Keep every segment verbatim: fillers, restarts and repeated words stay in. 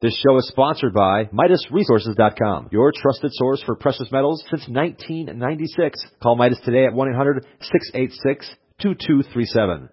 This show is sponsored by Midas Resources dot com, your trusted source for precious metals since nineteen ninety-six. Call Midas today at one eight hundred, six eight six, two two three seven.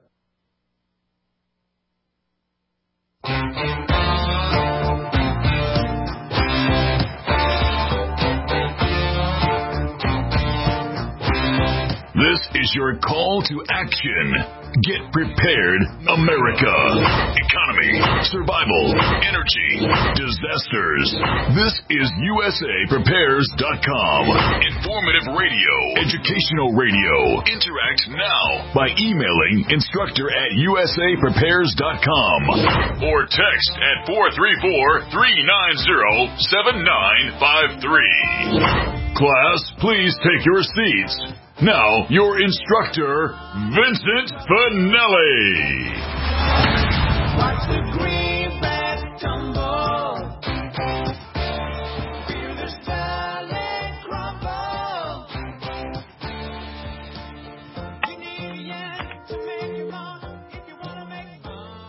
This is your call to action. Get prepared, America. Economy, survival, energy, disasters. This is U S A Prepares dot com. Informative radio, educational radio. Interact now by emailing instructor at U S A Prepares dot com or text at four three four, three nine zero, seven nine five three. Class, please take your seats. Now, your instructor, Vincent Finelli. Watch the greenback tumble. Feel the salad crumble. You need a yak to make you money if you want to make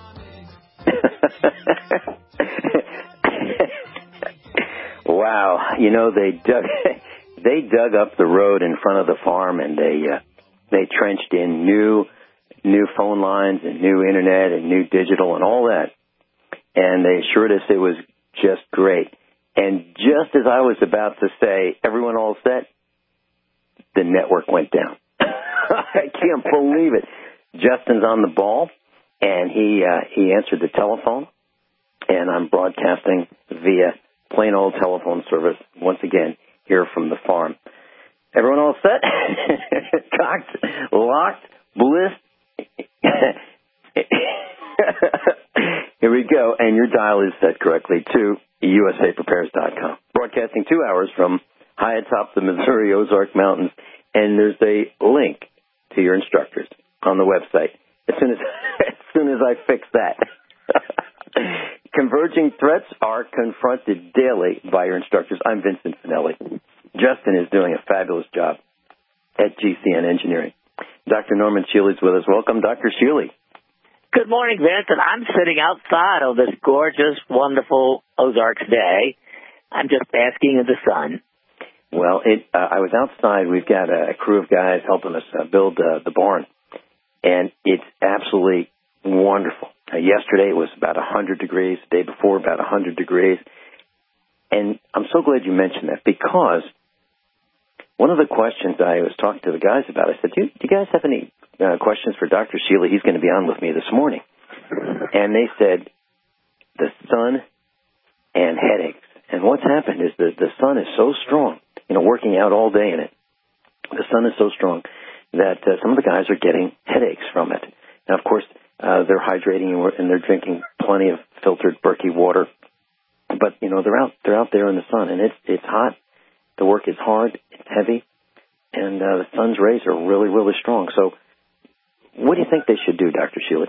money. Wow, you know, they dug... They dug up the road in front of the farm, and they uh, they trenched in new new phone lines and new internet and new digital and all that. And they assured us it was just great. And just as I was about to say, everyone all set, the network went down. I can't believe it. Justin's on the ball, and he uh, he answered the telephone, and I'm broadcasting via plain old telephone service once again here from the farm. Everyone all set? Cocked, locked, bliss. Here we go. And your dial is set correctly to U S A Prepares dot com. Broadcasting two hours from high atop the Missouri Ozark Mountains. And there's a link to your instructors on the website. As soon as, as soon as I fix that. Converging threats are confronted daily by your instructors. I'm Vincent Finelli. Justin is doing a fabulous job at G C N Engineering. Doctor Norman Shealy is with us. Welcome, Doctor Shealy. Good morning, Vincent. I'm sitting outside on this gorgeous, wonderful Ozarks day. I'm just basking in the sun. Well, it, uh, I was outside. We've got a crew of guys helping us uh, build uh, the barn, and it's absolutely wonderful. Uh, yesterday it was about one hundred degrees. The day before, about one hundred degrees. And I'm so glad you mentioned that, because one of the questions I was talking to the guys about, I said, do you, do you guys have any uh, questions for Doctor Shealy? He's going to be on with me this morning. And they said, the sun and headaches. And what's happened is that the sun is so strong, you know, working out all day in it. The sun is so strong that uh, some of the guys are getting headaches from it. Now, of course, Uh, they're hydrating and they're drinking plenty of filtered Berkey water, but you know they're out they're out there in the sun, and it's it's hot. The work is hard, it's heavy, and uh, the sun's rays are really really strong. So, what do you think they should do, Doctor Shealy?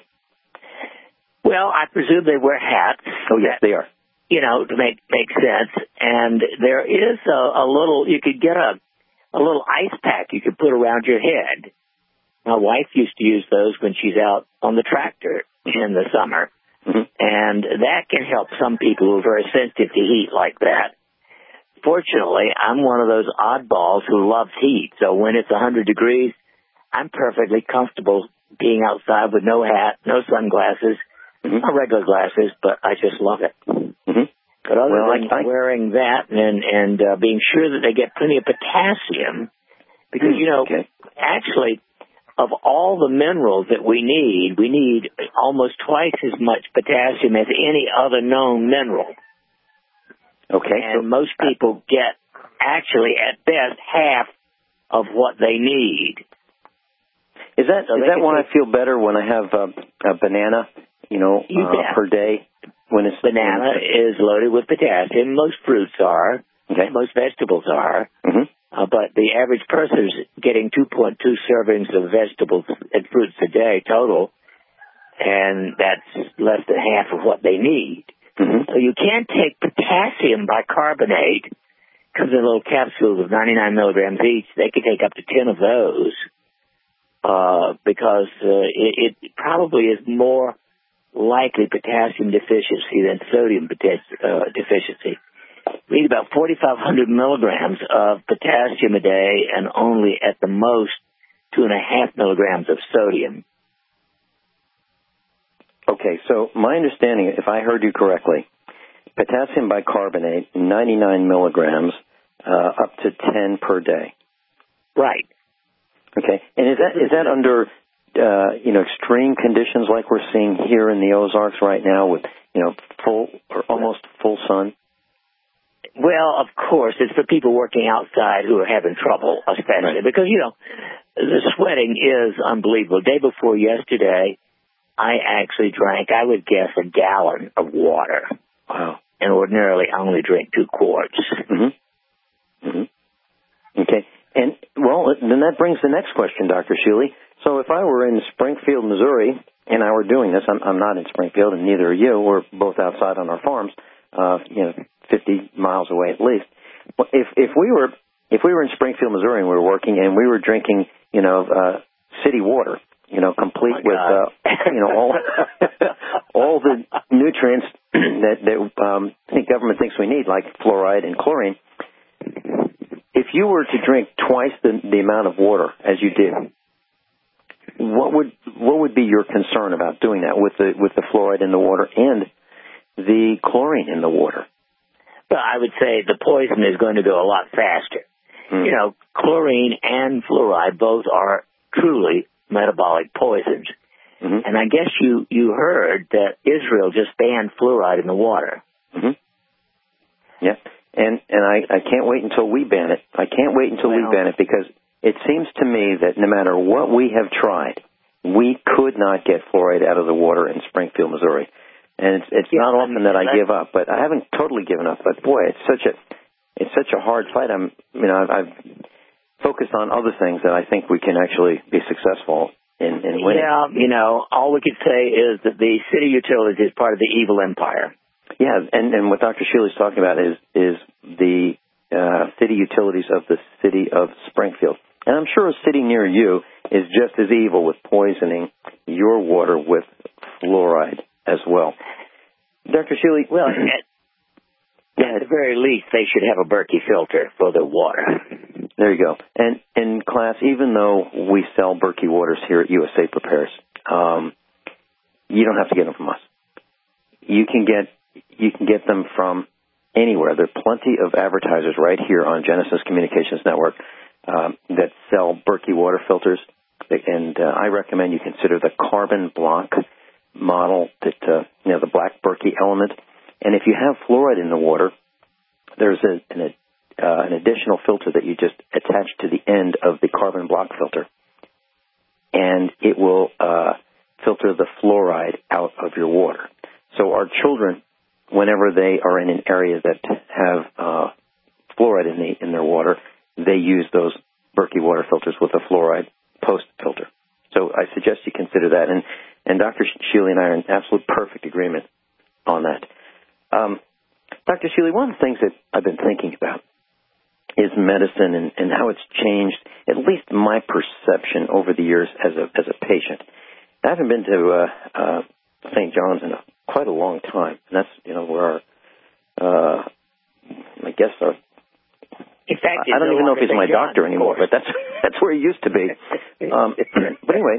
Well, I presume they wear hats. Oh yes, they are. You know, to make make sense. And there is a, a little. You could get a a little ice pack you could put around your head. My wife used to use those when she's out on the tractor in the summer, mm-hmm. and that can help some people who are very sensitive to heat like that. Fortunately, I'm one of those oddballs who loves heat, so when it's one hundred degrees, I'm perfectly comfortable being outside with no hat, no sunglasses, mm-hmm. not regular glasses, but I just love it. Mm-hmm. But other well, than I, I... wearing that and, and uh, being sure that they get plenty of potassium, because, you know, okay. actually, of all the minerals that we need, we need almost twice as much potassium as any other known mineral. Okay. And so, most people get, actually, at best, half of what they need. Is that so is that why I feel better when I have uh, a banana, you know, you uh, per day? When it's Banana when it's, is loaded with potassium. Most fruits are. Okay. Most vegetables are. Mm-hmm. Uh, but the average person is getting two point two servings of vegetables and fruits a day total, and that's less than half of what they need. Mm-hmm. So you can't take potassium bicarbonate, comes in little capsules of ninety-nine milligrams each. They can take up to ten of those uh, because uh, it, it probably is more likely potassium deficiency than sodium potas- uh, deficiency. We need about forty-five hundred milligrams of potassium a day and only at the most two and a half milligrams of sodium. Okay, so my understanding, if I heard you correctly, potassium bicarbonate, ninety-nine milligrams, uh, up to ten per day. Right. Okay, and is that is that under uh, you know extreme conditions like we're seeing here in the Ozarks right now with you know full or almost full sun? Well, of course, it's for people working outside who are having trouble, especially Right. because you know the sweating is unbelievable. Day before yesterday, I actually drank, I would guess, a gallon of water. Wow. And ordinarily I only drink two quarts. Mm-hmm. Mm-hmm. Okay. And, well, then that brings the next question, Doctor Shealy. So if I were in Springfield, Missouri, and I were doing this, I'm, I'm not in Springfield, and neither are you. We're both outside on our farms, uh, you know, fifty miles away at least. But if, if we were if we were in Springfield, Missouri, and we were working, and we were drinking, you know, uh, city water, you know, complete Oh with, uh, you know, all all the nutrients that, that um, I think government thinks we need, like fluoride and chlorine. If you were to drink twice the, the amount of water as you did, what would what would be your concern about doing that with the with the fluoride in the water and the chlorine in the water? Well, I would say the poison is going to go a lot faster. Mm. You know, chlorine and fluoride both are truly metabolic poisons. Mm-hmm. And I guess you, you heard that Israel just banned fluoride in the water. Mm-hmm. Yeah. And and I, I can't wait until we ban it. I can't wait until well, we ban it because it seems to me that no matter what we have tried, we could not get fluoride out of the water in Springfield, Missouri. And it's, it's yeah, not often that I give up, but I haven't totally given up. But boy, it's such a it's such a hard fight. I'm you know I've, I've focused on other things that I think we can actually be successful in, in winning. Yeah, you know, all we could say is that the city utilities is part of the evil empire. Yeah, and, and what Doctor Shealy's talking about is is the uh, city utilities of the city of Springfield. And I'm sure a city near you is just as evil with poisoning your water with fluoride as well. Doctor Shealy, well, at, at the very least, they should have a Berkey filter for the water. There you go. And in class, even though we sell Berkey waters here at U S A Prepares, um, you don't have to get them from us. You can get you can get them from anywhere. There are plenty of advertisers right here on Genesis Communications Network um, that sell Berkey water filters, and uh, I recommend you consider the carbon block model, that uh, you know the black Berkey element. And if you have fluoride in the water, there's a, an, a, uh, an additional filter that you just attach to the end of the carbon block filter, and it will uh, filter the fluoride out of your water. So our children, whenever they are in an area that have uh, fluoride in, the, in their water, they use those Berkey water filters with a fluoride post filter. So I suggest you consider that. And, and Doctor Shealy and I are in absolute perfect agreement on that. Um, Doctor Shealy, one of the things that I've been thinking about is medicine and, and how it's changed, at least my perception over the years as a as a patient. I haven't been to uh, uh, Saint John's in a, quite a long time, and that's you know where our, uh, I guess our. In fact, I don't no even know if he's Saint my John's, doctor anymore, but that's that's where he used to be. Um, but anyway,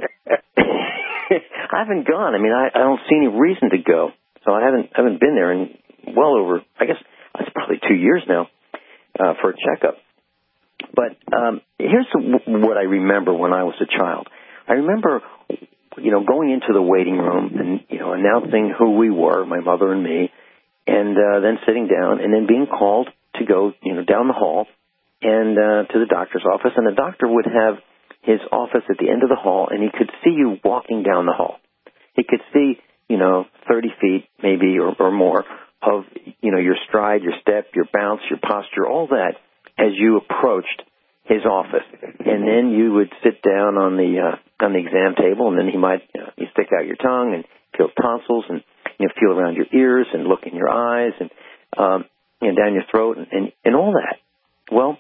I haven't gone. I mean, I, I don't see any reason to go, so I haven't haven't been there in well over. I guess it's probably two years now uh, for a checkup. But um, here's what I remember when I was a child. I remember, you know, going into the waiting room and you know announcing who we were, my mother and me, and uh, then sitting down and then being called to go, you know, down the hall and uh, to the doctor's office, and the doctor would have his office at the end of the hall, and he could see you walking down the hall. He could see, you know, thirty feet maybe or, or more of, you know, your stride, your step, your bounce, your posture, all that as you approached his office. And then you would sit down on the uh, on the exam table, and then he might, you know, you stick out your tongue and feel tonsils, and you know, feel around your ears and look in your eyes and um, you know, down your throat and, and, and all that. Well,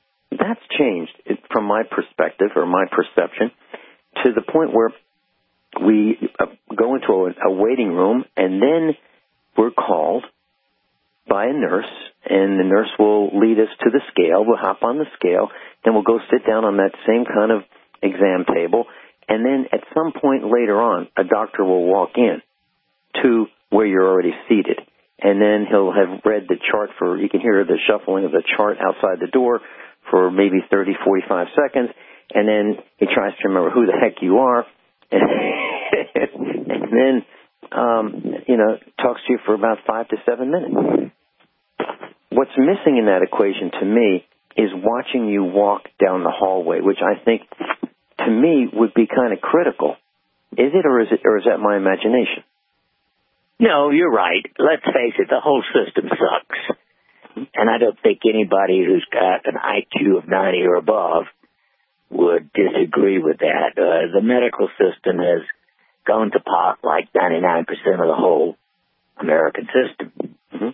that's changed from my perspective or my perception to the point where we uh, go into a, a waiting room, and then we're called by a nurse, and the nurse will lead us to the scale. We'll hop on the scale, then we'll go sit down on that same kind of exam table, and then at some point later on, a doctor will walk in to where you're already seated, and then he'll have read the chart for, you can hear the shuffling of the chart outside the door for maybe thirty, forty-five seconds, and then he tries to remember who the heck you are, and, and then, um, you know, talks to you for about five to seven minutes. What's missing in that equation to me is watching you walk down the hallway, which I think, to me, would be kind of critical. Is it, or is it, or is that my imagination? No, you're right. Let's face it, the whole system sucks. And I don't think anybody who's got an I Q of ninety or above would disagree with that. Uh, the medical system has gone to pot like ninety-nine percent of the whole American system. Mm-hmm.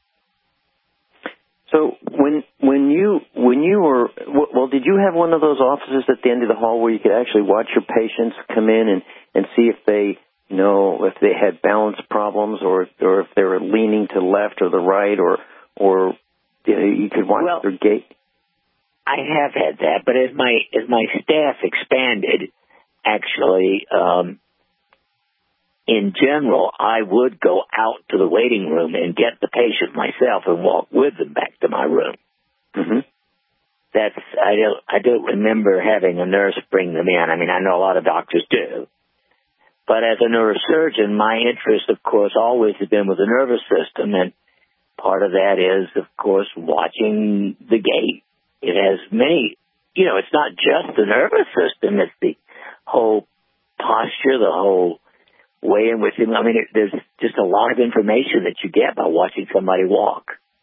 So when when you when you were well, did you have one of those offices at the end of the hall where you could actually watch your patients come in and, and see if they you know if they had balance problems or or if they were leaning to the left or the right or or you know, you could watch well, their gait? I have had that, but as my as my staff expanded, actually, um, in general, I would go out to the waiting room and get the patient myself and walk with them back to my room. Mm-hmm. That's I don't I don't remember having a nurse bring them in. I mean, I know a lot of doctors do, but as a neurosurgeon, my interest, of course, always has been with the nervous system, and part of that is, of course, watching the gait. It has many, you know, it's not just the nervous system, it's the whole posture, the whole way in which, I mean, it, there's just a lot of information that you get by watching somebody walk.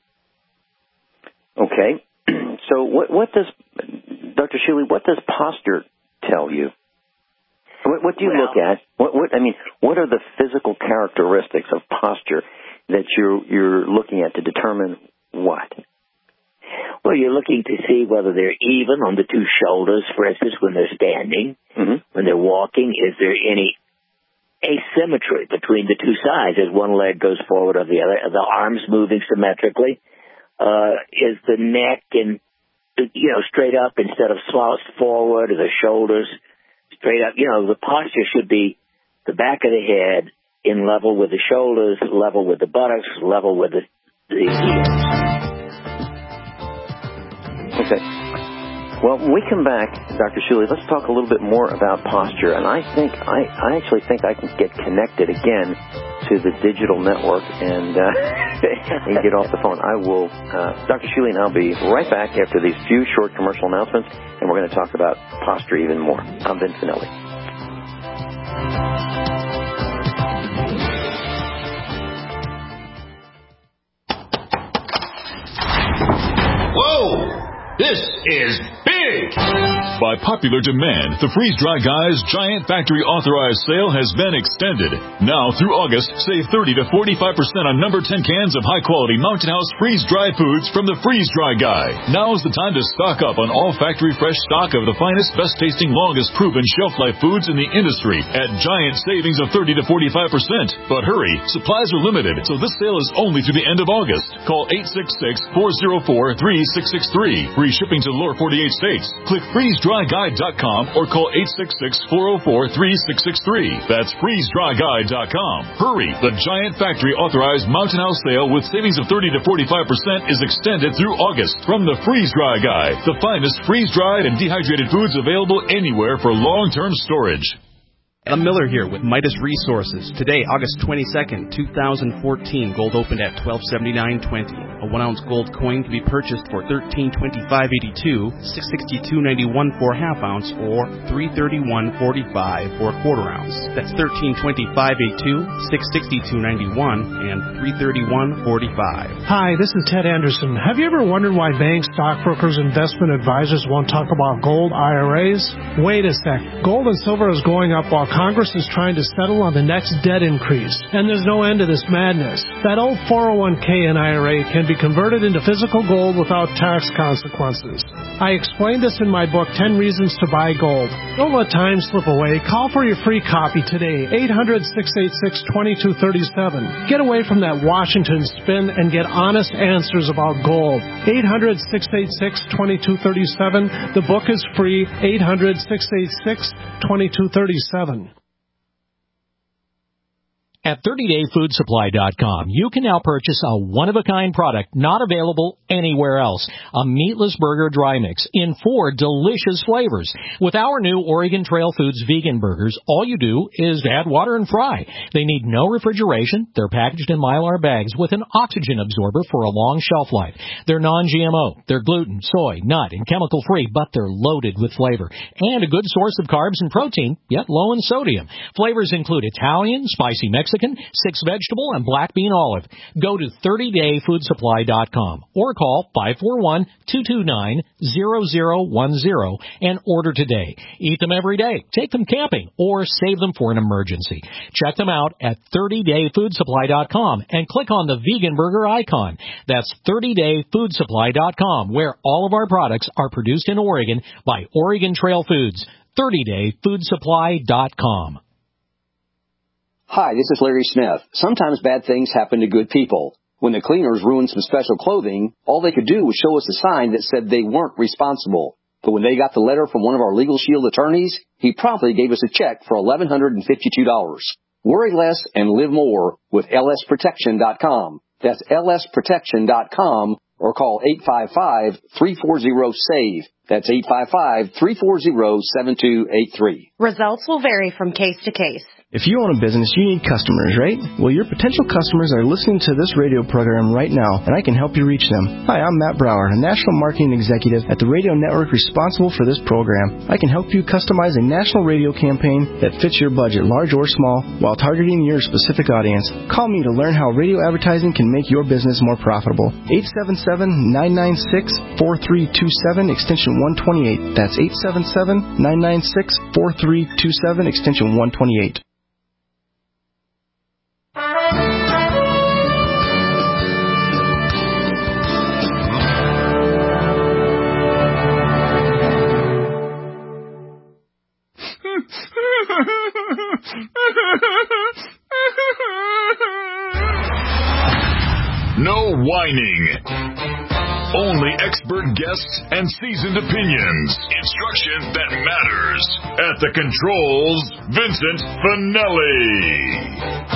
Okay. So what, what does, Doctor Shealy, what does posture tell you? What, what do you well, look at? What, what, I mean, what are the physical characteristics of posture that you're, you're looking at to determine what? Well, you're looking to see whether they're even on the two shoulders, for instance, when they're standing. Mm-hmm. When they're walking, is there any asymmetry between the two sides as one leg goes forward or the other? Are the arms moving symmetrically? Uh, is the neck and, you know, straight up instead of slouched forward? Are the shoulders straight up? You know, the posture should be the back of the head in level with the shoulders, level with the buttocks, level with the, the ears. Okay. Well, when we come back, Doctor Shealy, let's talk a little bit more about posture. And I think, I, I actually think I can get connected again to the digital network and, uh, and get off the phone. I will, uh, Doctor Shealy and I'll be right back after these few short commercial announcements, and we're going to talk about posture even more. I'm Vince Finelli. Whoa! This is big! By popular demand, the Freeze Dry Guy's Giant Factory Authorized Sale has been extended. Now through August, save thirty to forty-five percent on number ten cans of high-quality Mountain House freeze-dried foods from the Freeze Dry Guy. Now's the time to stock up on all factory fresh stock of the finest, best-tasting, longest-proven shelf-life foods in the industry at giant savings of thirty to forty-five percent. But hurry, supplies are limited, so this sale is only through the end of August. Call eight six six, four oh four, three six six three. Free shipping to the lower forty-eight states. Click freeze dry guide dot com or call eight six six, four oh four, three six six three. That's freeze dry guide dot com. Hurry! The Giant Factory Authorized Mountain House Sale with savings of thirty to forty-five percent is extended through August from the Freeze Dry Guy, the finest freeze-dried and dehydrated foods available anywhere for long-term storage. Adam Miller here with Midas Resources. Today, August twenty-second, two thousand fourteen, gold opened at twelve seventy-nine twenty. A one ounce gold coin can be purchased for thirteen twenty-five eighty-two, six sixty-two ninety-one for a half ounce, or three thirty-one forty-five for a quarter ounce. That's thirteen twenty-five eighty-two, six sixty-two ninety-one, and three thirty-one forty-five. Hi, this is Ted Anderson. Have you ever wondered why banks, stockbrokers, investment advisors won't talk about gold I R As? Wait a sec. Gold and silver is going up while Congress is trying to settle on the next debt increase, and there's no end to this madness. That old four oh one k and I R A can be be converted into physical gold without tax consequences. I explained this in my book, ten Reasons to Buy Gold. Don't let time slip away. Call for your free copy today, eight hundred, six eight six, two two three seven. Get away from that Washington spin and get honest answers about gold. eight hundred, six eight six, two two three seven. The book is free, eight hundred, six eight six, two two three seven. At thirty day food supply dot com, you can now purchase a one-of-a-kind product not available anywhere else. A meatless burger dry mix in four delicious flavors. With our new Oregon Trail Foods vegan burgers, all you do is add water and fry. They need no refrigeration. They're packaged in Mylar bags with an oxygen absorber for a long shelf life. They're non G M O. They're gluten, soy, nut, and chemical-free, but they're loaded with flavor. And a good source of carbs and protein, yet low in sodium. Flavors include Italian, spicy Mexican, six vegetable, and black bean olive. Go to thirty day food supply dot com or call five four one, two two nine, zero zero one zero and order today. Eat them every day, take them camping, or save them for an emergency. Check them out at thirty day food supply dot com and click on the vegan burger icon. That's thirty day food supply dot com, where all of our products are produced in Oregon by Oregon Trail Foods. thirty day food supply dot com. Hi, this is Larry Smith. Sometimes bad things happen to good people. When the cleaners ruined some special clothing, all they could do was show us a sign that said they weren't responsible. But when they got the letter from one of our Legal Shield attorneys, he promptly gave us a check for eleven hundred fifty-two dollars. Worry less and live more with L S protection dot com. That's L S protection dot com or call eight five five, three four zero, SAVE. That's eight five five, three four zero, seven two eight three. Results will vary from case to case. If you own a business, you need customers, right? Well, your potential customers are listening to this radio program right now, and I can help you reach them. Hi, I'm Matt Brower, a national marketing executive at the radio network responsible for this program. I can help you customize a national radio campaign that fits your budget, large or small, while targeting your specific audience. Call me to learn how radio advertising can make your business more profitable. eight seven seven, nine nine six, four three two seven, extension one twenty-eight. That's eight seven seven, nine nine six, four three two seven, extension one twenty-eight. No whining. Only expert guests and seasoned opinions. Instruction that matters. At the controls, Vincent Finelli.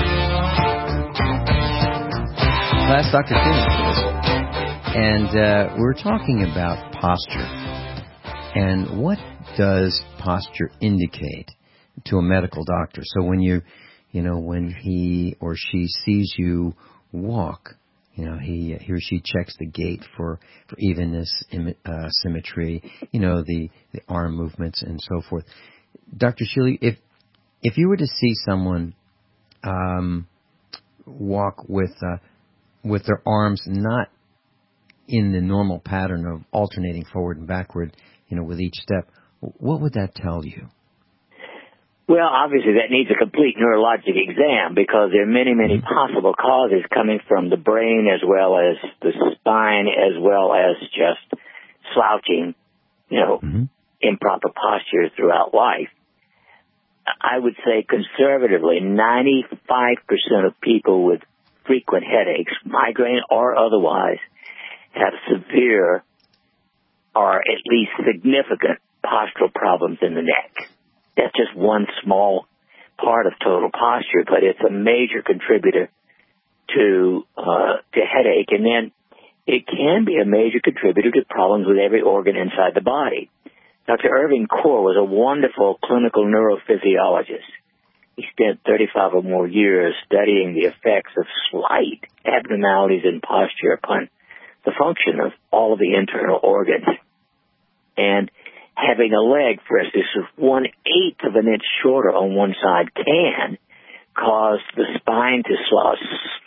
That's Doctor Finelli. And uh, we're talking about posture. And what does posture indicate to a medical doctor? So when you, you know, when he or she sees you walk, you know, he, he or she checks the gait for, for evenness, uh, symmetry, you know, the, the arm movements and so forth. Doctor Shealy, if if you were to see someone um, walk with uh, with their arms not in the normal pattern of alternating forward and backward, you know, with each step, what would that tell you? Well, obviously that needs a complete neurologic exam because there are many, many possible causes coming from the brain as well as the spine as well as just slouching, you know, mm-hmm. improper posture throughout life. I would say conservatively ninety-five percent of people with frequent headaches, migraine or otherwise, have severe or at least significant postural problems in the neck. That's just one small part of total posture, but it's a major contributor to uh, to headache. And then it can be a major contributor to problems with every organ inside the body. Doctor Irving Core was a wonderful clinical neurophysiologist. He spent thirty-five or more years studying the effects of slight abnormalities in posture upon the function of all of the internal organs. And having a leg, for instance, one-eighth of an inch shorter on one side can cause the spine to slosh,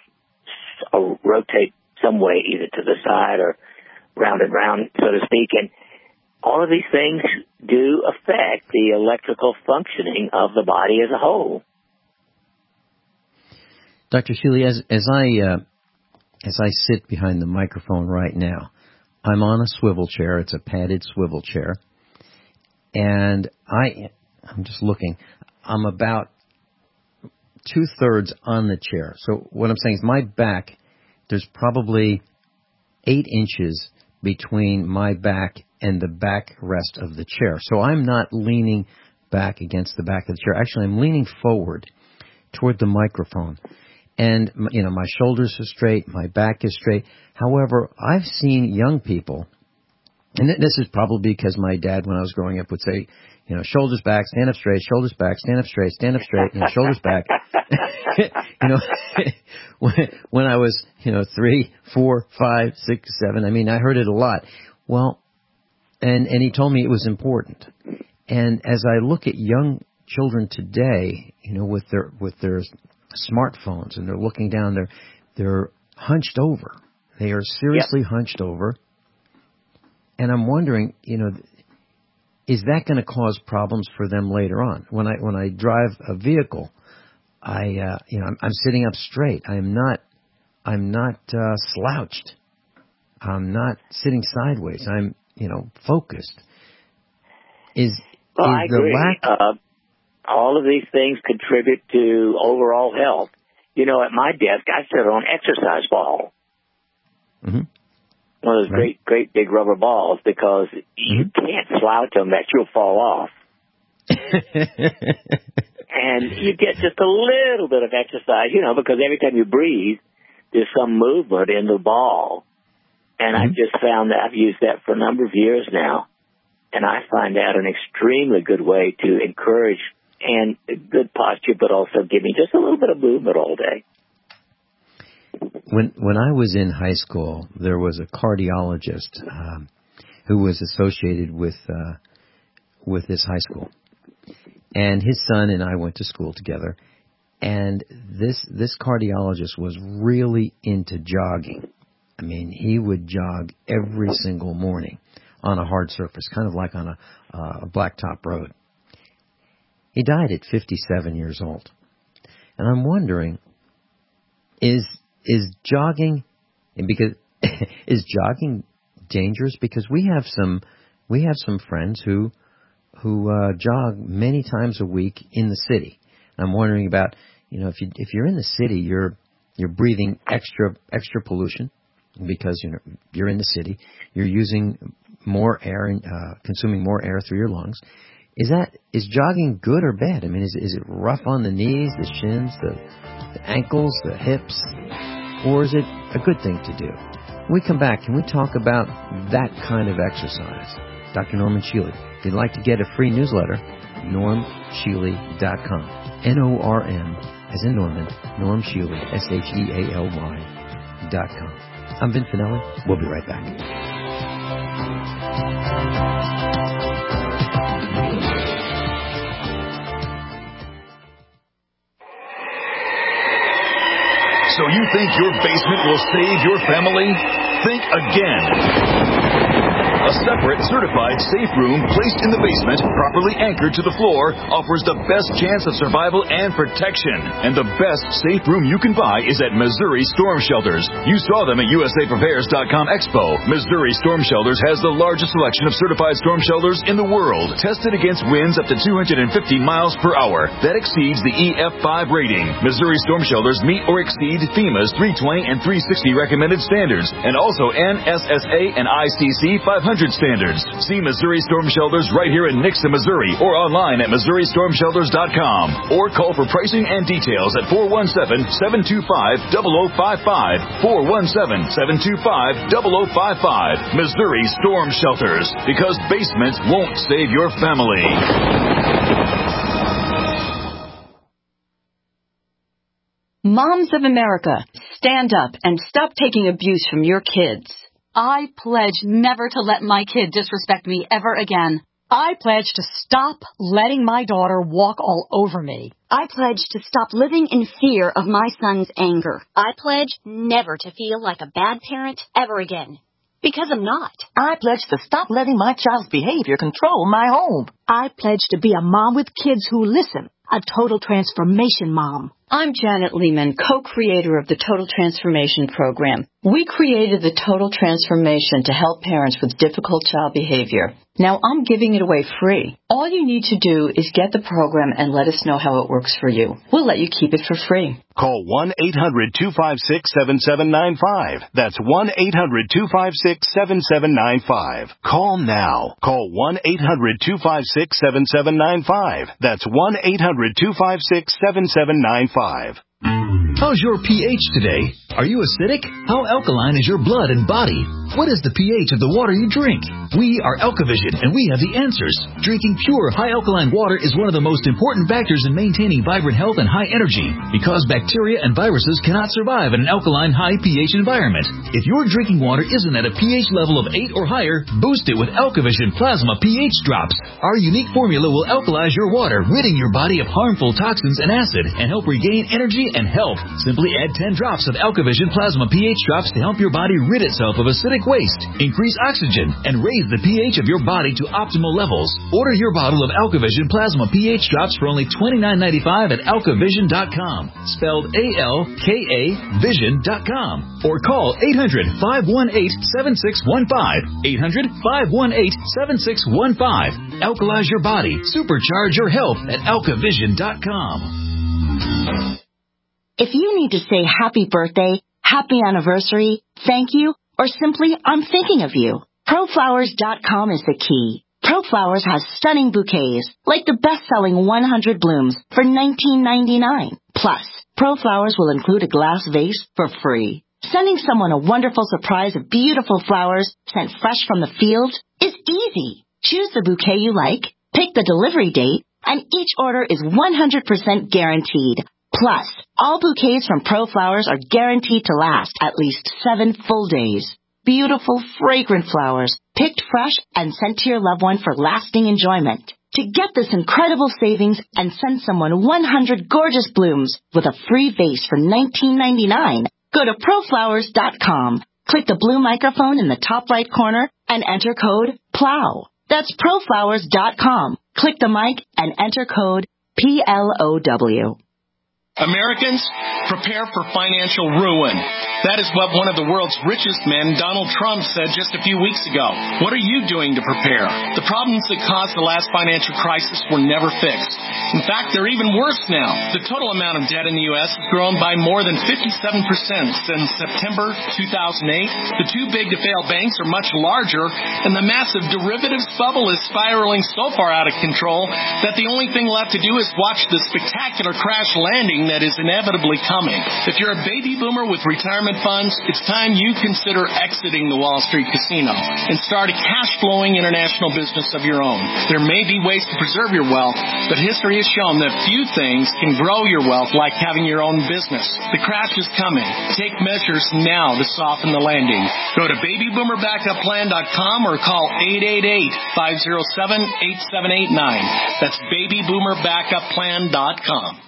or rotate some way, either to the side or round and round, so to speak. And all of these things do affect the electrical functioning of the body as a whole. Doctor Shealy, as, as I uh, as I sit behind the microphone right now, I'm on a swivel chair. It's a padded swivel chair. And I, I'm just looking. I'm about two-thirds on the chair. So what I'm saying is my back, there's probably eight inches between my back and the backrest of the chair. So I'm not leaning back against the back of the chair. Actually, I'm leaning forward toward the microphone. And, you know, my shoulders are straight, my back is straight. However, I've seen young people, and this is probably because my dad, when I was growing up, would say, you know, shoulders back, stand up straight, shoulders back, stand up straight, stand up straight, you know, shoulders back. you know, when, when I was, you know, three, four, five, six, seven, I mean, I heard it a lot. Well, and, and he told me it was important. And as I look at young children today, you know, with their, with their smartphones, and they're looking down, they're, they're hunched over. They are seriously yep. hunched over. And I'm wondering, you know, is that going to cause problems for them later on? When I when I drive a vehicle, I uh, you know I'm, I'm sitting up straight. I'm not I'm not uh, slouched. I'm not sitting sideways. I'm you know focused. Is well, is I the agree. lack? Uh, all of these things contribute to overall health. You know, at my desk, I sit on an exercise ball. Mm-hmm. One of those right. great, great big rubber balls, because you mm-hmm. can't slouch on that; you'll fall off. And you get just a little bit of exercise, you know, because every time you breathe, there's some movement in the ball. And mm-hmm. I've just found that I've used that for a number of years now, and I find that an extremely good way to encourage and good posture, but also give me just a little bit of movement all day. When when I was in high school, there was a cardiologist um, who was associated with uh, with this high school, and his son and I went to school together. And this this cardiologist was really into jogging. I mean, he would jog every single morning on a hard surface, kind of like on a, uh, a blacktop road. He died at fifty-seven years old, and I'm wondering, is Is jogging, and because is jogging dangerous? Because we have some we have some friends who who uh, jog many times a week in the city. And I'm wondering about, you know, if you if you're in the city, you're you're breathing extra extra pollution because you know you're in the city. You're using more air and uh, consuming more air through your lungs. Is that is jogging good or bad? I mean, is is it rough on the knees, the shins, the, the ankles, the hips? Or is it a good thing to do? When we come back, can we talk about that kind of exercise? Doctor Norman Shealy. If you'd like to get a free newsletter, norm shealy dot com. N O R M, as in Norman, Norm Shealy, S H E A L Y dot com. I'm Vin Finelli. We'll be right back. So you think your basement will save your family? Think again. A separate, certified safe room placed in the basement, properly anchored to the floor, offers the best chance of survival and protection. And the best safe room you can buy is at Missouri Storm Shelters. You saw them at U S A Prepares dot com Expo. Missouri Storm Shelters has the largest selection of certified storm shelters in the world, tested against winds up to two hundred fifty miles per hour. That exceeds the E F five rating. Missouri Storm Shelters meet or exceed FEMA's three twenty and three sixty recommended standards, and also N S S A and I C C five hundred standards. See Missouri Storm Shelters right here in Nixa, Missouri, or online at Missouri Storm Shelters dot com, or call for pricing and details at four one seven, seven two five, zero zero five five, four one seven, seven two five, zero zero five five. Missouri Storm Shelters, because basements won't save your family. Moms of America, stand up and stop taking abuse from your kids. I pledge never to let my kid disrespect me ever again. I pledge to stop letting my daughter walk all over me. I pledge to stop living in fear of my son's anger. I pledge never to feel like a bad parent ever again. Because I'm not. I pledge to stop letting my child's behavior control my home. I pledge to be a mom with kids who listen. a total transformation mom. I'm Janet Lehman, co-creator of the Total Transformation Program. We created the Total Transformation to help parents with difficult child behavior. Now I'm giving it away free. All you need to do is get the program and let us know how it works for you. We'll let you keep it for free. Call one eight hundred two five six seven seven nine five. That's one eight hundred two five six seven seven nine five. Call now. Call one eight hundred two five six seven seven nine five. That's one eight hundred two five six seven seven nine five. How's your pH today? Are you acidic? How alkaline is your blood and body? What is the pH of the water you drink? We are Alkavision, and we have the answers. Drinking pure, high alkaline water is one of the most important factors in maintaining vibrant health and high energy, because bacteria and viruses cannot survive in an alkaline, high pH environment. If your drinking water isn't at a pH level of eight or higher, boost it with Alkavision Plasma pH Drops. Our unique formula will alkalize your water, ridding your body of harmful toxins and acid, and help regain energy and health. Simply add ten drops of Alkavision Plasma pH Drops to help your body rid itself of acidic waste, increase oxygen, and raise the pH of your body to optimal levels. Order your bottle of Alkavision Plasma pH Drops for only twenty-nine ninety-five at alkavision dot com, spelled A L K A vision dot com, or call eight hundred five one eight seven six one five, eight hundred five one eight seven six one five. Alkalize your body, supercharge your health at alkavision dot com. If you need to say happy birthday, happy anniversary, thank you, or simply I'm thinking of you, pro flowers dot com is the key. ProFlowers has stunning bouquets, like the best-selling one hundred blooms for nineteen ninety-nine. Plus, ProFlowers will include a glass vase for free. Sending someone a wonderful surprise of beautiful flowers sent fresh from the field is easy. Choose the bouquet you like, pick the delivery date, and each order is one hundred percent guaranteed. Plus, all bouquets from ProFlowers are guaranteed to last at least seven full days. Beautiful, fragrant flowers, picked fresh and sent to your loved one for lasting enjoyment. To get this incredible savings and send someone one hundred gorgeous blooms with a free vase for nineteen ninety-nine, go to pro flowers dot com. Click the blue microphone in the top right corner and enter code PLOW. That's pro flowers dot com. Click the mic and enter code P L O W. Americans, prepare for financial ruin. That is what one of the world's richest men, Donald Trump, said just a few weeks ago. What are you doing to prepare? The problems that caused the last financial crisis were never fixed. In fact, they're even worse now. The total amount of debt in the U S has grown by more than fifty-seven percent since September two thousand eight. The too big to fail banks are much larger, and the massive derivatives bubble is spiraling so far out of control that the only thing left to do is watch the spectacular crash landing that is inevitably coming. If you're a baby boomer with retirement funds, it's time you consider exiting the Wall Street casino and start a cash-flowing international business of your own. There may be ways to preserve your wealth, but history has shown that few things can grow your wealth like having your own business. The crash is coming. Take measures now to soften the landing. Go to baby boomer backup plan dot com or call eight eight eight, five oh seven, eight seven eight nine. That's baby boomer backup plan dot com.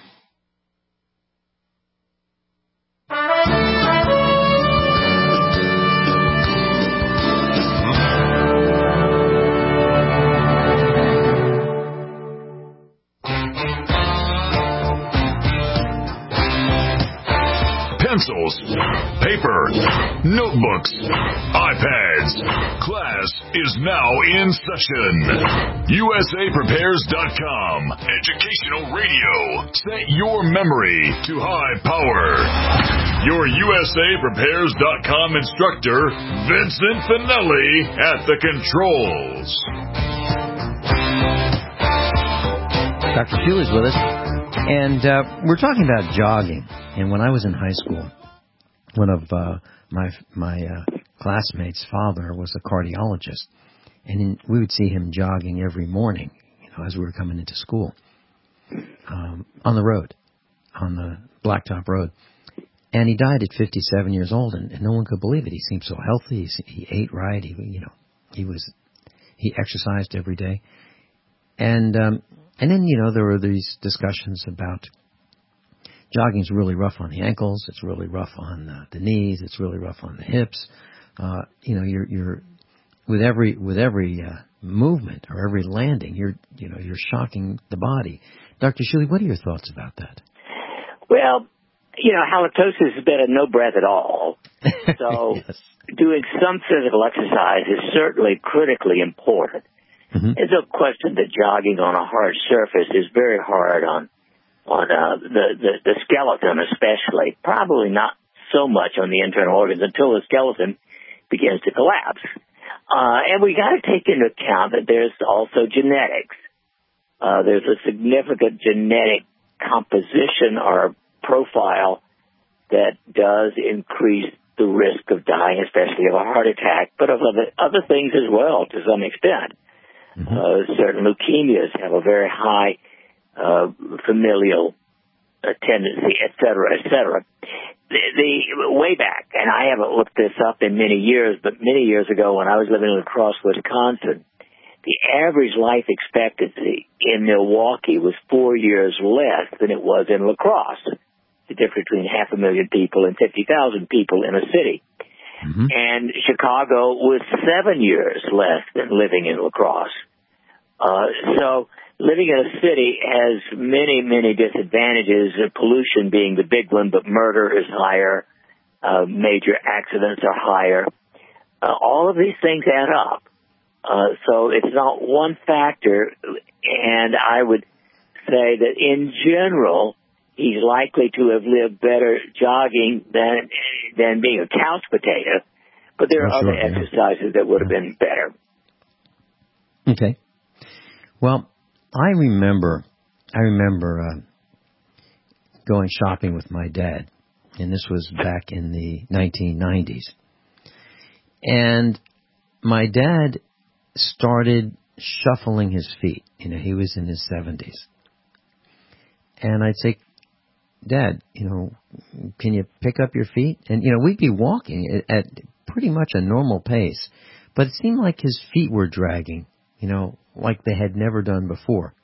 Pencils, paper, notebooks, iPads. Class is now in session. U S A Prepares dot com. Educational radio. Set your memory to high power. Your U S A Prepares dot com instructor, Vincent Finelli, at the controls. Doctor Shuler's with us. And uh, we're talking about jogging. And when I was in high school, one of uh, my my uh, classmates' father was a cardiologist, and in, we would see him jogging every morning, you know, as we were coming into school, um, on the road, on the blacktop road. And he died at fifty-seven years old, and, and no one could believe it. He seemed so healthy. He, he ate right. He, you know, he was he exercised every day, and um, and then you know there were these discussions about. Jogging is really rough on the ankles. It's really rough on uh, the knees. It's really rough on the hips. Uh, you know, you're you're with every with every uh, movement or every landing, you're you know you're shocking the body. Doctor Shuley, what are your thoughts about that? Well, you know, halitosis has been a no breath at all. So yes. Doing some physical exercise is certainly critically important. Mm-hmm. There's no question that jogging on a hard surface is very hard on on uh, the, the, the skeleton especially, probably not so much on the internal organs until the skeleton begins to collapse. Uh, and we got to take into account that there's also genetics. Uh, there's a significant genetic composition or profile that does increase the risk of dying, especially of a heart attack, but of other, other things as well to some extent. Mm-hmm. Uh, certain leukemias have a very high uh, familial uh, tendency, et cetera, et cetera. The, the way back, and I haven't looked this up in many years, but many years ago when I was living in La Crosse, Wisconsin, the average life expectancy in Milwaukee was four years less than it was in La Crosse. The difference between half a million people and fifty thousand people in a city. Mm-hmm. And Chicago was seven years less than living in La Crosse. Uh, so living in a city has many, many disadvantages, uh, pollution being the big one, but murder is higher, uh, major accidents are higher. Uh, all of these things add up. Uh, so it's not one factor, and I would say that in general, he's likely to have lived better jogging than than being a couch potato, but there are oh, other sure, exercises yeah. that would have been better. Okay. Well, I remember, I remember uh, going shopping with my dad, and this was back in the nineteen nineties. And my dad started shuffling his feet. You know, he was in his seventies. And I'd say, Dad, you know, can you pick up your feet? And, you know, we'd be walking at, at pretty much a normal pace, but it seemed like his feet were dragging, you know, like they had never done before.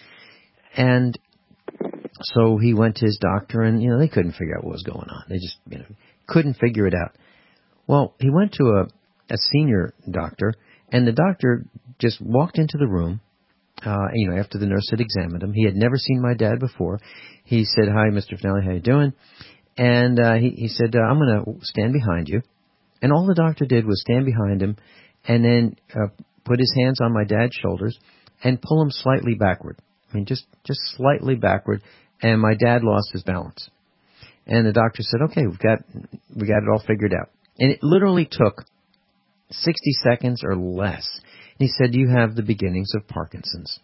And so he went to his doctor, and, you know, they couldn't figure out what was going on. They just, you know, couldn't figure it out. Well, he went to a, a senior doctor, and the doctor just walked into the room. Uh, you know, after the nurse had examined him. He had never seen my dad before. He said, "Hi, Mister Finelli, how you doing?" And uh, he, he said, uh, "I'm going to stand behind you." And all the doctor did was stand behind him and then uh, put his hands on my dad's shoulders and pull him slightly backward. I mean, just, just slightly backward. And my dad lost his balance. And the doctor said, "Okay, we've got, we got it all figured out." And it literally took sixty seconds or less. He said, "You have the beginnings of Parkinson's."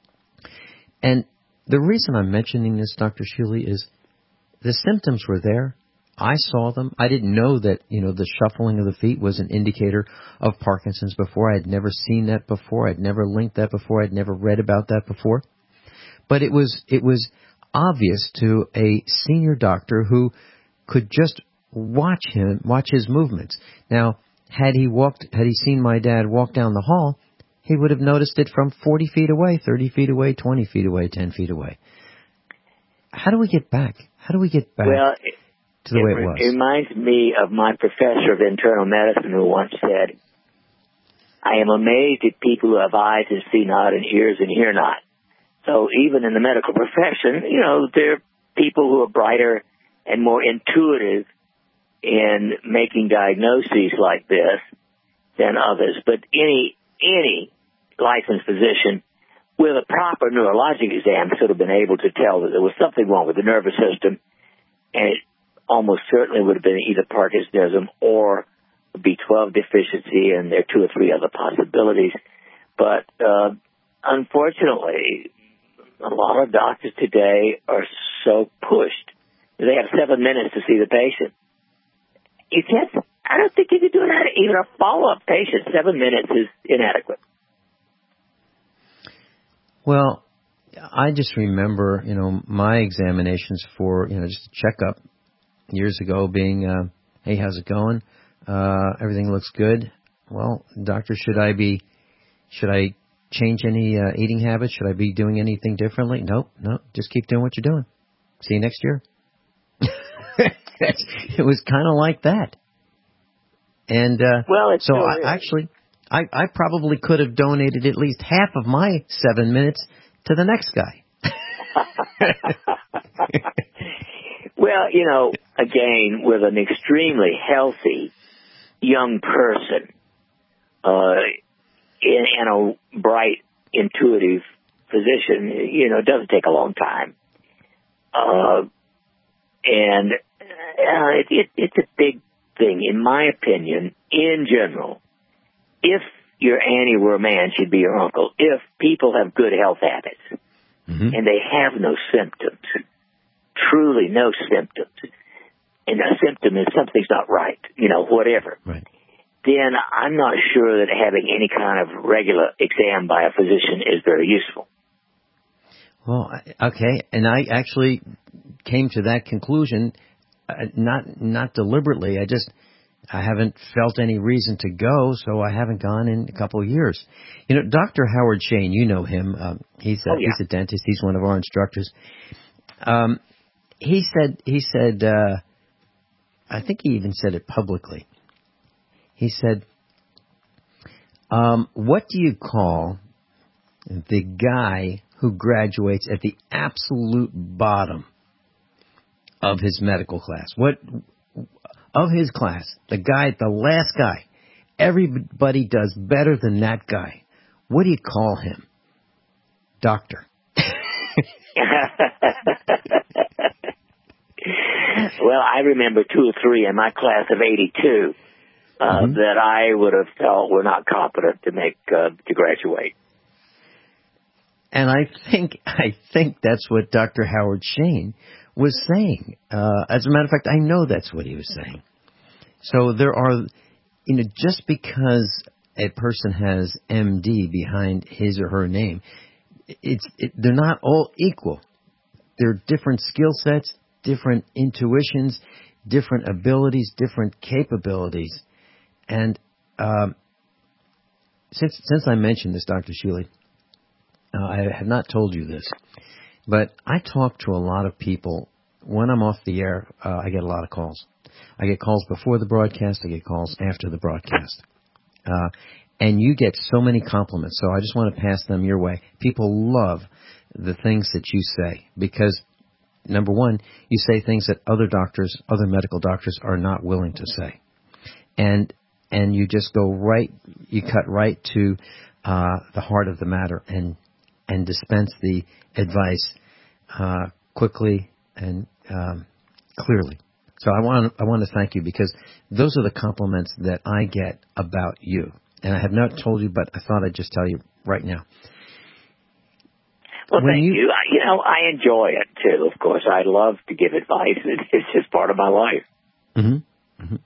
And the reason I'm mentioning this, Doctor Shuley, is the symptoms were there. I saw them. I didn't know that, you know, the shuffling of the feet was an indicator of Parkinson's before. I had never seen that before. I'd never linked that before. I'd never read about that before. But it was, it was obvious to a senior doctor who could just watch him, watch his movements. Now, had he walked, had he seen my dad walk down the hall, he would have noticed it from forty feet away, thirty feet away, twenty feet away, ten feet away. How do we get back? How do we get back well, to the it, way it was? It reminds me of my professor of internal medicine who once said, "I am amazed at people who have eyes and see not and ears and hear not." So even in the medical profession, you know, there are people who are brighter and more intuitive in making diagnoses like this than others. But any any licensed physician with a proper neurologic exam should have been able to tell that there was something wrong with the nervous system, and it almost certainly would have been either Parkinsonism or B twelve deficiency, and there are two or three other possibilities. But uh, unfortunately, a lot of doctors today are so pushed. They have seven minutes to see the patient. You can't, I don't think you can do that. Even a follow-up patient, seven minutes is inadequate. Well, I just remember, you know, my examinations for, you know, just a checkup years ago being, uh, "Hey, how's it going? Uh, everything looks good. Well, doctor, should I be, should I change any uh, eating habits? Should I be doing anything differently?" Nope, no, just keep doing what you're doing. See you next year. It was kind of like that. And uh, well, it's so so I, actually, I, I probably could have donated at least half of my seven minutes to the next guy. Well, you know, again, with an extremely healthy young person, uh, in, in a bright, intuitive physician, you know, it doesn't take a long time. Uh, and uh, it, it, it's a big thing, in my opinion, in general. If your auntie were a man, she'd be your uncle. If people have good health habits, mm-hmm. and they have no symptoms, truly no symptoms, and a symptom is something's not right, you know, whatever, right. then I'm not sure that having any kind of regular exam by a physician is very useful. Well, okay, and I actually came to that conclusion, uh, not not deliberately. I just I haven't felt any reason to go, so I haven't gone in a couple of years. You know, Doctor Howard Shane, you know him. Um, he's a, oh, yeah. he's a dentist. He's one of our instructors. Um, he said he said uh, I think he even said it publicly. He said, um, "What do you call the guy who graduates at the absolute bottom of his medical class? What of his class? The guy, the last guy. Everybody does better than that guy. What do you call him? Doctor." Well, I remember two or three in my class of eighty-two uh, mm-hmm. that I would have felt were not competent to make uh, to graduate. And I think I think that's what Doctor Howard Shane was saying. Uh, as a matter of fact, I know that's what he was saying. So there are, you know, just because a person has M D behind his or her name, it's it, they're not all equal. There are different skill sets, different intuitions, different abilities, different capabilities. And um, since since I mentioned this, Doctor Shealy, uh, I have not told you this, but I talk to a lot of people. When I'm off the air, uh, I get a lot of calls. I get calls before the broadcast. I get calls after the broadcast. Uh, and you get so many compliments, so I just want to pass them your way. People love the things that you say because, number one, you say things that other doctors, other medical doctors are not willing to say. And and you just go right, you cut right to uh, the heart of the matter and and dispense the advice uh, quickly and um, clearly. So I want I want to thank you because those are the compliments that I get about you. And I have not told you, but I thought I'd just tell you right now. Well, when thank you. you. I, you know, I enjoy it, too, of course. I love to give advice. It's just part of my life. Mm-hmm. Mm-hmm.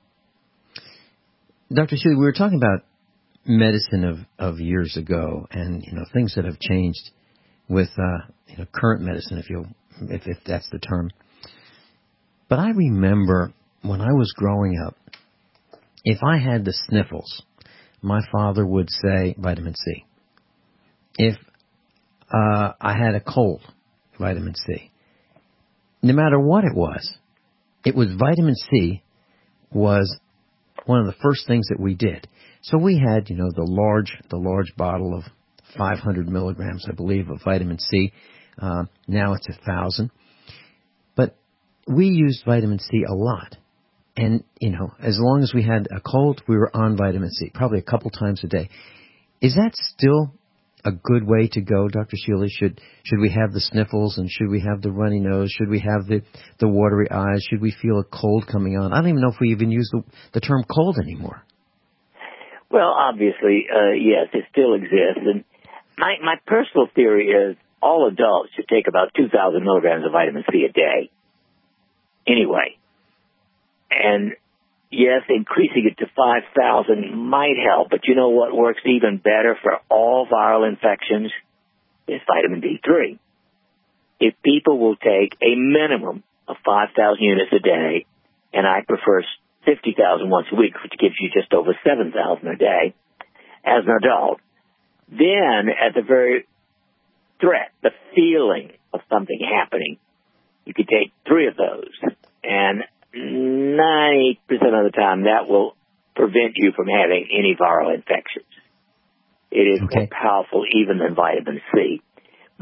Doctor Shealy, we were talking about medicine of, of years ago and, you know, things that have changed with, uh, you know, current medicine, if you if, if that's the term. But I remember when I was growing up, if I had the sniffles, my father would say vitamin C. If uh, I had a cold, vitamin C. No matter what it was, it was vitamin C was one of the first things that we did. So we had, you know, the large, the large bottle of five hundred milligrams, I believe, of vitamin C. Uh, now it's a thousand. But we used vitamin C a lot. And, you know, as long as we had a cold, we were on vitamin C, probably a couple times a day. Is that still a good way to go, Doctor Shealy? Should should we have the sniffles and should we have the runny nose? Should we have the, the watery eyes? Should we feel a cold coming on? I don't even know if we even use the, the term cold anymore. Well, obviously, uh, yes, it still exists. And my, my personal theory is all adults should take about two thousand milligrams of vitamin C a day. Anyway. And, yes, increasing it to five thousand might help, but you know what works even better for all viral infections is vitamin D three. If people will take a minimum of five thousand units a day, and I prefer fifty thousand once a week, which gives you just over seven thousand a day as an adult, then at the very threat, the feeling of something happening, you could take three of those, and ninety percent of the time, that will prevent you from having any viral infections. It is okay. More powerful even than vitamin C. But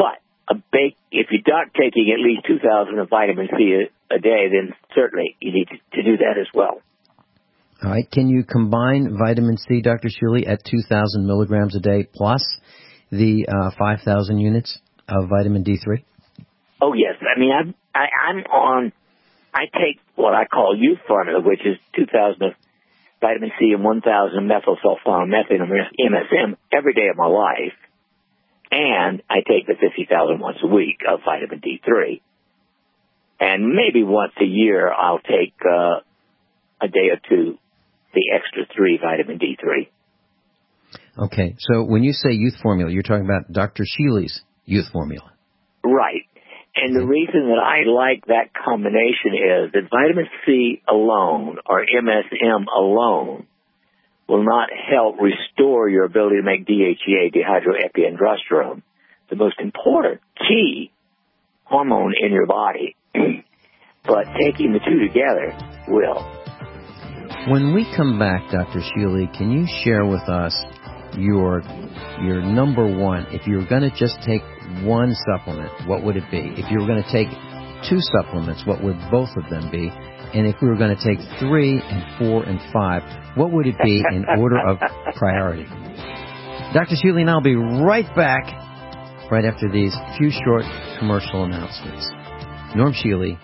a bake, if you're not taking at least two thousand of vitamin C a, a day, then certainly you need to, to do that as well. All right. Can you combine vitamin C, Doctor Shealy, at two thousand milligrams a day plus the uh, five thousand units of vitamin D three? Oh, yes. I mean, I'm, I, I'm on, I take what I call youth formula, which is two thousand of vitamin C and one thousand methylsulfonylmethane or M S M every day of my life. And I take the fifty thousand once a week of vitamin D three. And maybe once a year I'll take uh, a day or two the extra three vitamin D three. Okay, so when you say youth formula, you're talking about Doctor Shealy's youth formula. Right. And the reason that I like that combination is that vitamin C alone or M S M alone will not help restore your ability to make D H E A, dehydroepiandrosterone, the most important key hormone in your body. But taking the two together will. When we come back, Doctor Shealy, can you share with us your your number one? If you were going to just take one supplement, what would it be? If you were going to take two supplements, what would both of them be? And if we were going to take three and four and five, what would it be in order of priority? Doctor Shealy and I'll be right back right after these few short commercial announcements. Norm Shealy.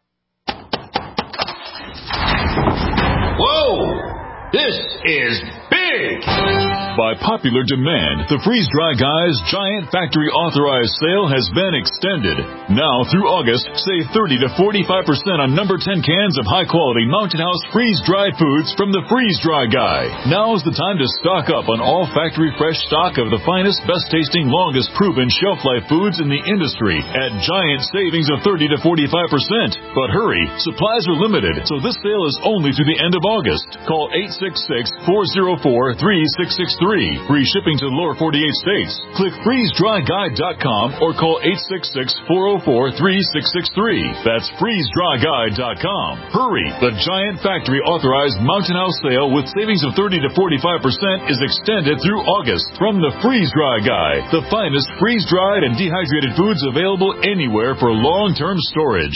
Whoa! This is big! By popular demand, the Freeze Dry Guy's giant factory authorized sale has been extended. Now through August, save thirty to forty-five percent on number ten cans of high quality Mountain House freeze dried foods from the Freeze Dry Guy. Now's the time to stock up on all factory fresh stock of the finest, best tasting, longest proven shelf life foods in the industry at giant savings of thirty to forty-five percent. But hurry, supplies are limited, so this sale is only through the end of August. Call eight six six, four oh four, three six six three. Free shipping to the lower forty-eight states. Click freeze dry guide dot com or call eight six six, four oh four, three six six three. That's freeze dry guide dot com. Hurry! The giant factory authorized Mountain House sale with savings of thirty to forty-five percent is extended through August from the Freeze Dry Guy, the finest freeze-dried and dehydrated foods available anywhere for long-term storage.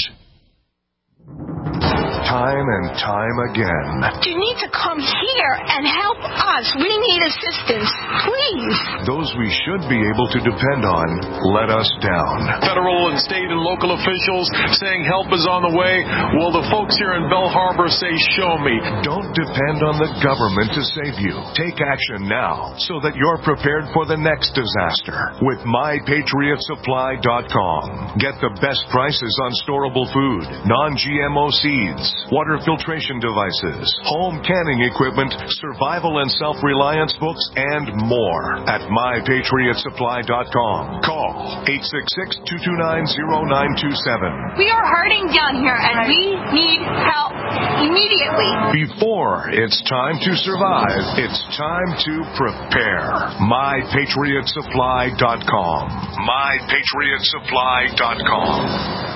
Time and time again. You need to come here and help us. We need assistance, please. Those we should be able to depend on let us down. Federal and state and local officials saying help is on the way. Well, the folks here in Belle Harbor say, show me. Don't depend on the government to save you. Take action now so that you're prepared for the next disaster with my patriot supply dot com. Get the best prices on storable food, non G M O seeds, water filtration devices, home canning equipment, survival and self-reliance books, and more at my patriot supply dot com. Call eight six six, two two nine, zero nine two seven. We are hurting down here, and we need help immediately. Before it's time to survive, it's time to prepare. my patriot supply dot com. my patriot supply dot com.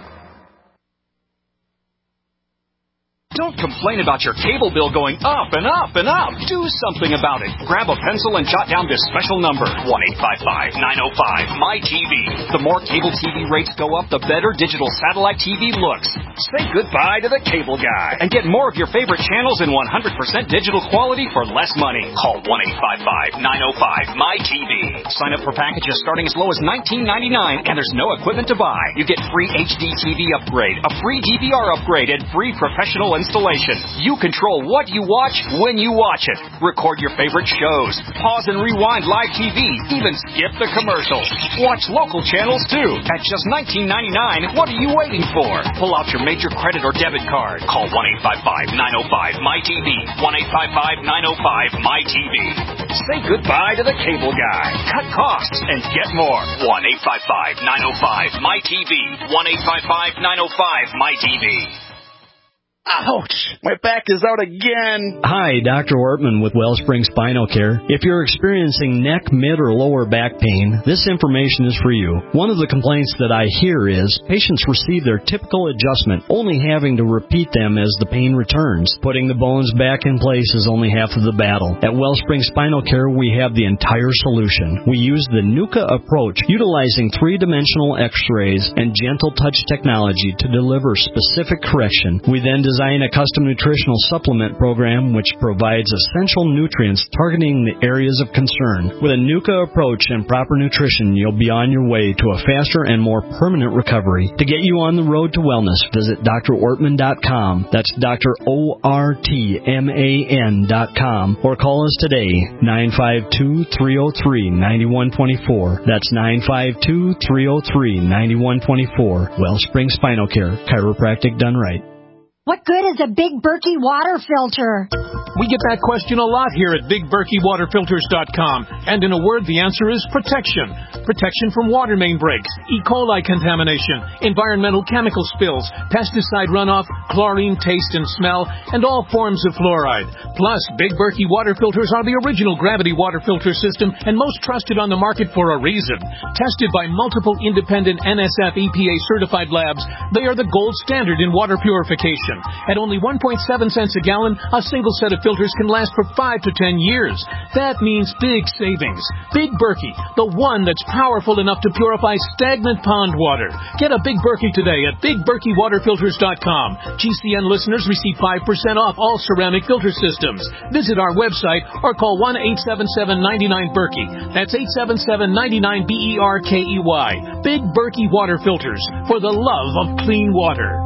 Don't complain about your cable bill going up and up and up. Do something about it. Grab a pencil and jot down this special number, one eight five five, nine oh five, M Y T V. The more cable T V rates go up, the better digital satellite T V looks. Say goodbye to the cable guy and get more of your favorite channels in one hundred percent digital quality for less money. Call one eight five five, nine oh five, M Y T V. Sign up for packages starting as low as nineteen ninety-nine, and there's no equipment to buy. You get free H D T V upgrade, a free D V R upgrade, and free professional installation. You control what you watch when you watch it. Record your favorite shows. Pause and rewind live T V. Even skip the commercials. Watch local channels too. At just nineteen ninety-nine, what are you waiting for? Pull out your major credit or debit card. Call one eight five five, nine oh five, M Y T V. one eight five five, nine oh five, M Y T V. Say goodbye to the cable guy. Cut costs and get more. one eight five five, nine oh five, M Y T V. one eight five five, nine oh five, M Y T V. Ouch! My back is out again. Hi, Doctor Ortman with Wellspring Spinal Care. If you're experiencing neck, mid, or lower back pain, this information is for you. One of the complaints that I hear is patients receive their typical adjustment, only having to repeat them as the pain returns. Putting the bones back in place is only half of the battle. At Wellspring Spinal Care, we have the entire solution. We use the NUCA approach, utilizing three-dimensional x-rays and gentle touch technology to deliver specific correction. We then design a custom nutritional supplement program which provides essential nutrients targeting the areas of concern. With a NUCA approach and proper nutrition, you'll be on your way to a faster and more permanent recovery. To get you on the road to wellness, visit D R ortman dot com. That's Doctor O R T M A N dot com. Or call us today, nine five two, three oh three, nine one two four. That's nine five two, three oh three, nine one two four. Wellspring Spinal Care, chiropractic done right. What good is a Big Berkey water filter? We get that question a lot here at big berkey water filters dot com. And in a word, the answer is protection. Protection from water main breaks, E. coli contamination, environmental chemical spills, pesticide runoff, chlorine taste and smell, and all forms of fluoride. Plus, Big Berkey water filters are the original gravity water filter system and most trusted on the market for a reason. Tested by multiple independent N S F E P A certified labs, they are the gold standard in water purification. At only one point seven cents a gallon, a single set of filters can last for five to ten years. That means big savings. Big Berkey, the one that's powerful enough to purify stagnant pond water. Get a Big Berkey today at big berkey water filters dot com. G C N listeners receive five percent off all ceramic filter systems. Visit our website or call one eight seven seven, nine nine, Berkey. That's eight seven seven, nine nine, B E R K E Y. Big Berkey Water Filters, for the love of clean water.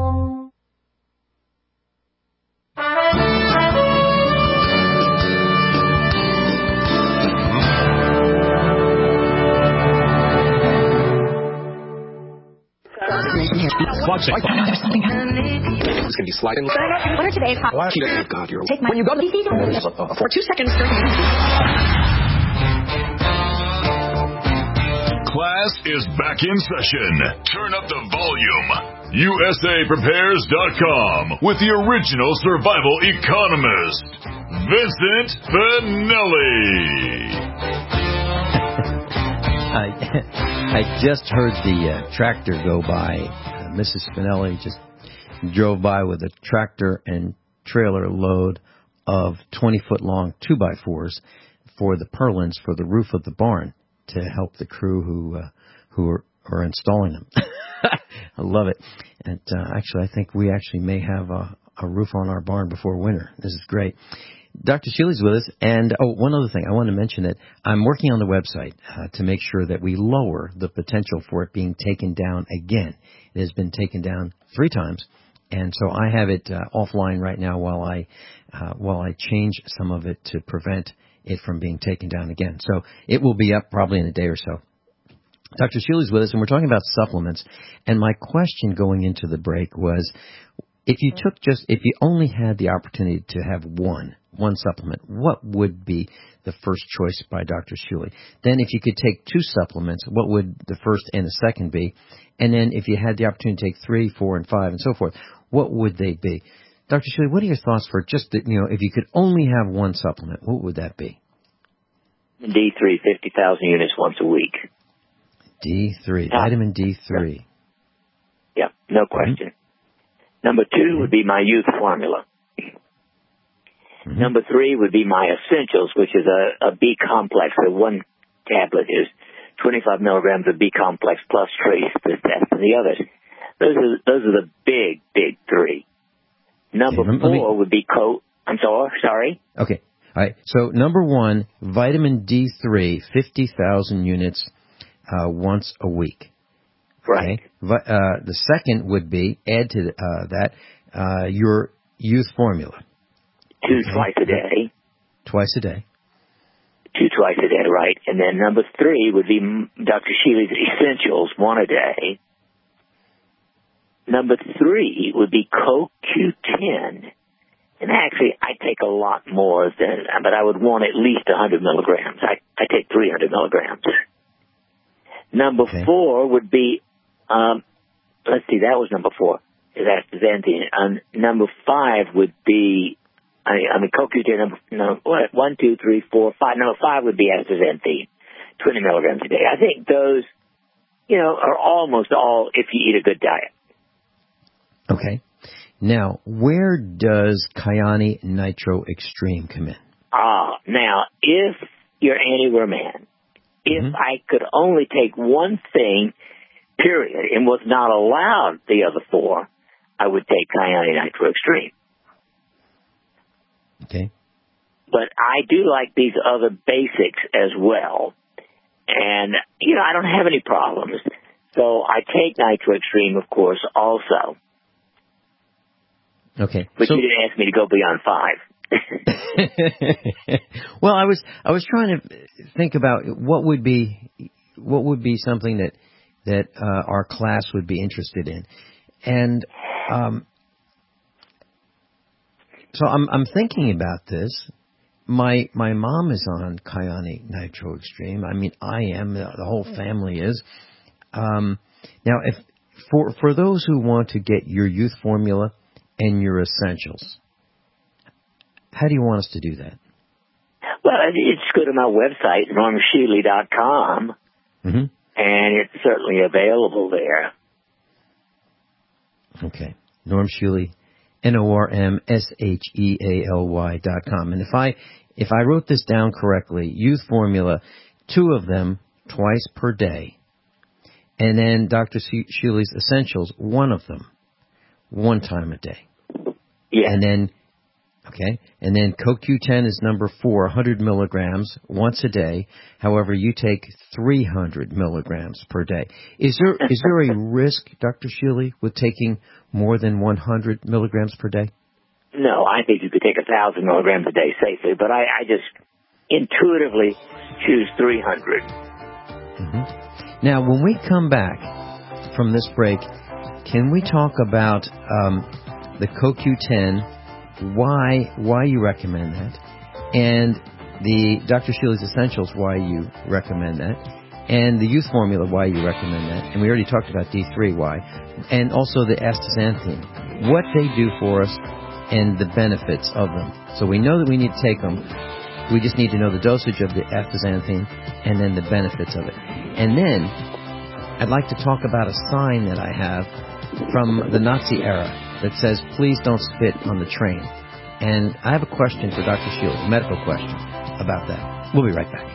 It's going to be sliding. What are today's hot? Oh, God, you're... Take my... When you go to the B C, for two seconds. Class is back in session. Turn up the volume. U S A prepares dot com with the original survival economist, Vincent Finelli. I, I just heard the uh, tractor go by. Uh, Missus Finelli just drove by with a tractor and trailer load of twenty-foot-long two by fours for the purlins for the roof of the barn to help the crew who uh, who are, are installing them. I love it. And uh, actually, I think we actually may have a, a roof on our barn before winter. This is great. Doctor Sheely's with us. And, oh, one other thing. I want to mention that I'm working on the website uh, to make sure that we lower the potential for it being taken down again. It has been taken down three times. And so I have it uh, offline right now while I uh, while I change some of it to prevent it from being taken down again. So it will be up probably in a day or so. Doctor Sheely's with us, and we're talking about supplements. And my question going into the break was, if you took just, if you only had the opportunity to have one, one supplement, what would be the first choice by Doctor Sheely? Then if you could take two supplements, what would the first and the second be? And then if you had the opportunity to take three, four, and five, and so forth, what would they be? Doctor Sheely, what are your thoughts for just, the, you know, if you could only have one supplement, what would that be? D three, fifty thousand units once a week. D three, yeah. Vitamin D three. Yeah, no question. Mm-hmm. Number two would be my youth formula. Mm-hmm. Number three would be my essentials, which is a, a B complex. So one tablet is twenty-five milligrams of B complex plus trace, this, that, and the others. Those are those are the big, big three. Number okay, four me... would be co. I'm sorry. Sorry. Okay. All right. So number one, vitamin D three, fifty thousand units uh, once a week. Right. Okay. Uh, the second would be, add to uh, that, uh, your youth formula. Two okay. twice a day. Twice a day. Two twice a day, right. And then number three would be Doctor Sheely's Essentials, one a day. Number three would be C O Q ten. And actually, I take a lot more than, but I would want at least one hundred milligrams. I, I take three hundred milligrams. Number okay. four would be, um, let's see, that was number four. is astaxanthin. Um, number five would be, I mean, I mean C O Q ten, number, no, what, one, two, three, four, five. Number five would be astaxanthin, twenty milligrams a day. I think those, you know, are almost all if you eat a good diet. Okay. Now, where does Kyani Nitro Extreme come in? Ah, now, if you're Annie Werman, if mm-hmm. I could only take one thing, period, and was not allowed the other four, I would take Kyani Nitro Extreme. Okay. But I do like these other basics as well. And, you know, I don't have any problems. So I take Nitro Extreme, of course, also. Okay. But so, you didn't ask me to go beyond five. Well, I was I was trying to think about what would be what would be something that that uh, our class would be interested in, and um, so I'm I'm thinking about this. My my mom is on Kyani Nitro Extreme. I mean, I am. The, the whole family is. Um, now, if for for those who want to get your youth formula and your essentials, how do you want us to do that? Well, it's go to my website, norm shealy dot com, mm-hmm. and it's certainly available there. Okay. Norm Shealy, N O R M S H E A L Y dot com. And if I if I wrote this down correctly, youth formula, two of them twice per day. And then Doctor Shealy's essentials, one of them, one time a day. Yeah. And then Okay, and then C O Q ten is number four, one hundred milligrams once a day. However, you take three hundred milligrams per day. Is there is there a risk, Doctor Shealy, with taking more than one hundred milligrams per day? No, I think you could take one thousand milligrams a day safely, but I, I just intuitively choose three hundred. Mm-hmm. Now, when we come back from this break, can we talk about um, the C O Q ten, why why you recommend that, and the Doctor Shealy's Essentials, why you recommend that, and the Youth Formula, why you recommend that, and we already talked about D three, why, and also the astaxanthin, what they do for us, and the benefits of them. So we know that we need to take them. We just need to know the dosage of the astaxanthin and then the benefits of it. And then I'd like to talk about a sign that I have from the Nazi era that says, please don't spit on the train. And I have a question for Doctor Shealy, a medical question about that. We'll be right back.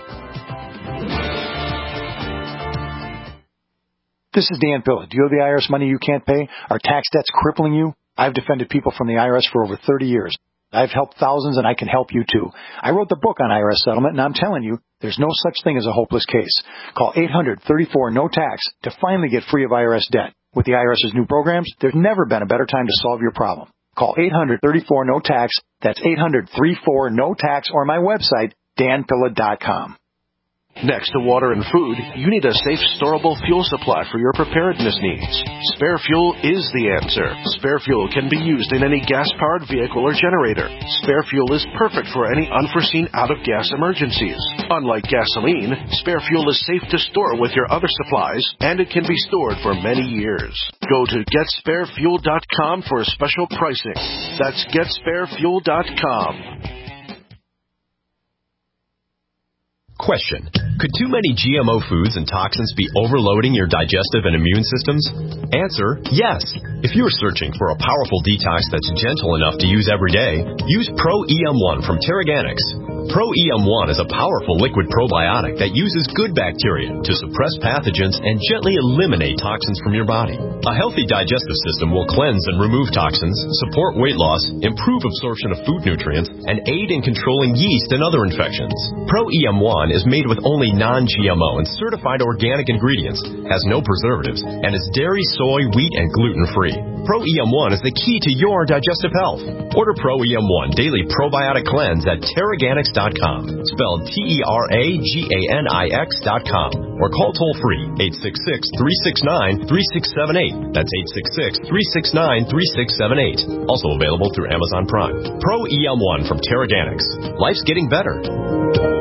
This is Dan Pilla. Do you owe the I R S money you can't pay? Are tax debts crippling you? I've defended people from the I R S for over thirty years. I've helped thousands, and I can help you, too. I wrote the book on I R S settlement, and I'm telling you, there's no such thing as a hopeless case. Call eight hundred thirty-four no tax to finally get free of I R S debt. With the IRS's new programs, there's never been a better time to solve your problem. Call eight hundred thirty-four no tax. That's eight hundred thirty-four no tax, or my website, dan pilla dot com. Next to water and food, you need a safe, storable fuel supply for your preparedness needs. Spare Fuel is the answer. Spare Fuel can be used in any gas-powered vehicle or generator. Spare Fuel is perfect for any unforeseen out-of-gas emergencies. Unlike gasoline, Spare Fuel is safe to store with your other supplies, and it can be stored for many years. Go to get spare fuel dot com for special pricing. That's get spare fuel dot com. Question. Could too many G M O foods and toxins be overloading your digestive and immune systems? Answer, yes. If you're searching for a powerful detox that's gentle enough to use every day, use Pro E M one from Terraganics. Pro E M one is a powerful liquid probiotic that uses good bacteria to suppress pathogens and gently eliminate toxins from your body. A healthy digestive system will cleanse and remove toxins, support weight loss, improve absorption of food nutrients, and aid in controlling yeast and other infections. Pro E M one is made with only non G M O and certified organic ingredients, has no preservatives, and is dairy, soy, wheat, and gluten-free. Pro E M one is the key to your digestive health. Order Pro E M one Daily Probiotic Cleanse at Terraganics dot com, spelled T E R A G A N I X dot com, or call toll-free eight six six, three six nine, three six seven eight. That's eight six six, three six nine, three six seven eight. Also available through Amazon Prime. Pro E M one from Terraganics. Life's getting better.